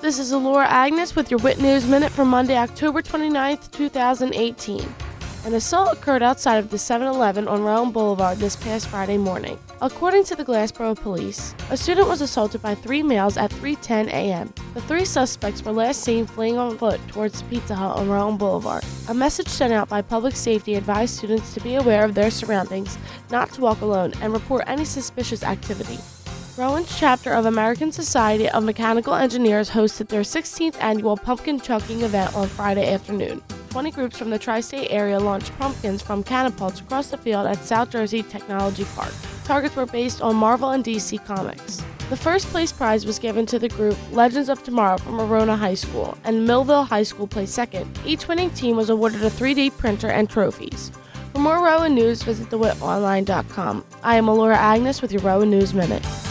this is Alora Agnes with your WIT News Minute for Monday, October 29th, 2018. An assault occurred outside of the 7-Eleven on Rowan Boulevard this past Friday morning. According to the Glassboro police, a student was assaulted by 3 males at 3:10 a.m. The 3 suspects were last seen fleeing on foot towards the Pizza Hut on Rowan Boulevard. A message sent out by public safety advised students to be aware of their surroundings, not to walk alone, and report any suspicious activity. Rowan's chapter of American Society of Mechanical Engineers hosted their 16th annual pumpkin chunking event on Friday afternoon. 20 groups from the tri-state area launched pumpkins from catapults across the field at South Jersey Technology Park. Targets were based on Marvel and DC Comics. The first place prize was given to the group Legends of Tomorrow from Arona High School, and Millville High School placed second. Each winning team was awarded a 3D printer and trophies. For more Rowan news, visit thewitonline.com. I am Alora Agnes with your Rowan News Minute.